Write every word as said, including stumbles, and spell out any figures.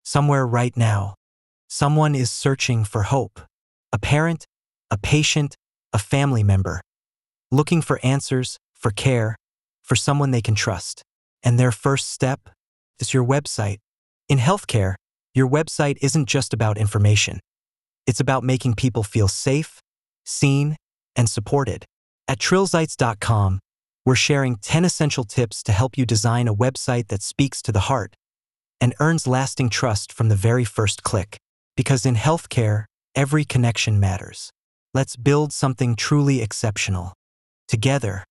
somewhere right now, someone is searching for hope. A parent, a patient, a family member, looking for answers, for care, for someone they can trust. And their first step is your website. In healthcare, your website isn't just about information. It's about making people feel safe, seen, and supported. At Trillsites dot com, we're sharing ten essential tips to help you design a website that speaks to the heart and earns lasting trust from the very first click. Because in healthcare, every connection matters. Let's build something truly exceptional together.